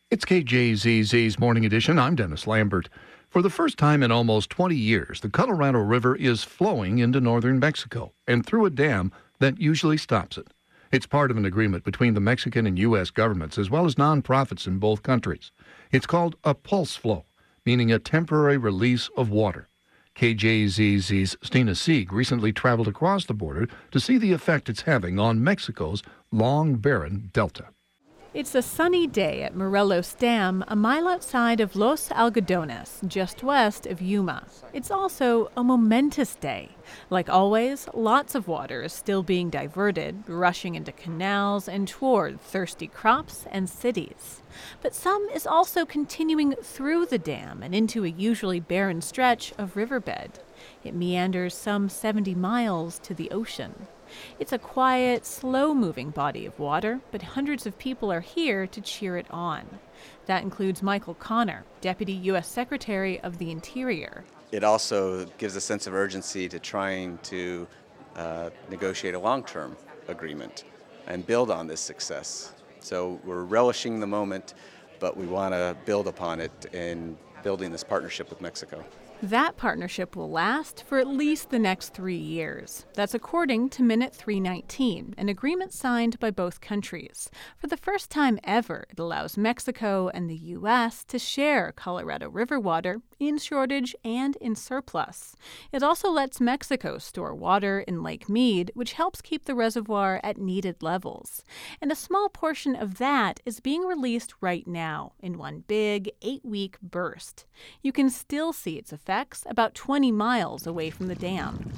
It's KJZZ's Morning Edition. I'm Dennis Lambert. For the first time in almost 20 years, the Colorado River is flowing into northern Mexico and through a dam that usually stops it. It's part of an agreement between the Mexican and U.S. governments as well as nonprofits in both countries. It's called a pulse flow, meaning a temporary release of water. KJZZ's Stina Sieg recently traveled across the border to see the effect it's having on Mexico's long, barren delta. It's a sunny day at Morelos Dam, a mile outside of Los Algodones, just west of Yuma. It's also a momentous day. Like always, lots of water is still being diverted, rushing into canals and toward thirsty crops and cities. But some is also continuing through the dam and into a usually barren stretch of riverbed. It meanders some 70 miles to the ocean. It's a quiet, slow-moving body of water, but hundreds of people are here to cheer it on. That includes Michael Connor, Deputy U.S. Secretary of the Interior. It also gives a sense of urgency to trying to negotiate a long-term agreement and build on this success. So we're relishing the moment, but we want to build upon it in building this partnership with Mexico. That partnership will last for at least the next 3 years. That's according to Minute 319, an agreement signed by both countries. For the first time ever, it allows Mexico and the U.S. to share Colorado River water in shortage and in surplus. It also lets Mexico store water in Lake Mead, which helps keep the reservoir at needed levels. And a small portion of that is being released right now in one big 8-week burst. You can still see its effects about 20 miles away from the dam.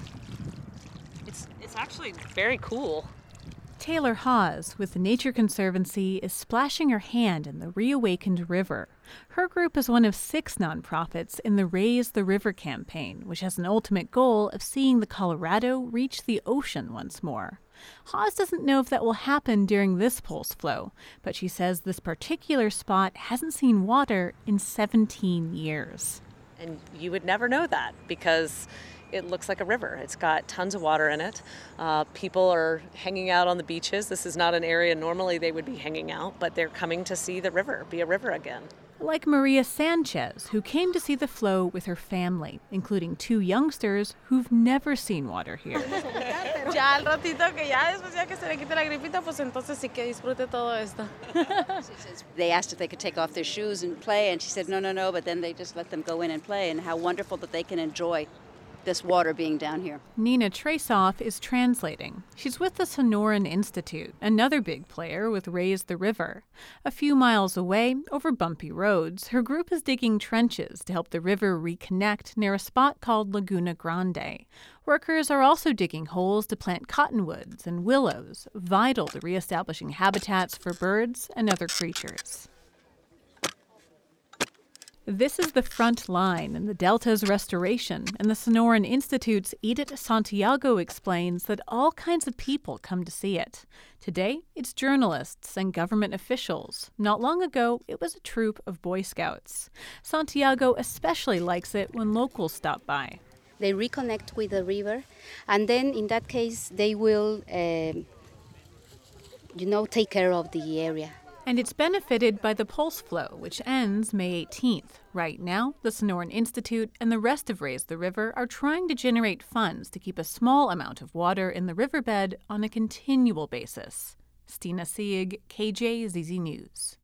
It's actually very cool. Taylor Hawes with the Nature Conservancy is splashing her hand in the reawakened river. Her group is one of 6 nonprofits in the Raise the River campaign, which has an ultimate goal of seeing the Colorado reach the ocean once more. Hawes doesn't know if that will happen during this pulse flow, but she says this particular spot hasn't seen water in 17 years. And you would never know that because it looks like a river. It's got tons of water in it. People are hanging out on the beaches. This is not an area normally they would be hanging out, but they're coming to see the river, be a river again. Like Maria Sanchez, who came to see the flow with her family, including 2 youngsters who've never seen water here. They asked if they could take off their shoes and play, and she said no, but then they just let them go in and play, and how wonderful that they can enjoy this water being down here. Nina Trasoff is translating. She's with the Sonoran Institute, another big player with Raise the River. A few miles away, over bumpy roads, her group is digging trenches to help the river reconnect near a spot called Laguna Grande. Workers are also digging holes to plant cottonwoods and willows, vital to reestablishing habitats for birds and other creatures. This is the front line in the Delta's restoration, and the Sonoran Institute's Edith Santiago explains that all kinds of people come to see it. Today, it's journalists and government officials. Not long ago, it was a troop of Boy Scouts. Santiago especially likes it when locals stop by. They reconnect with the river, and then in that case, they will, take care of the area. And it's benefited by the pulse flow, which ends May 18th. Right now, the Sonoran Institute and the rest of Raise the River are trying to generate funds to keep a small amount of water in the riverbed on a continual basis. Stina Sieg, KJZZ News.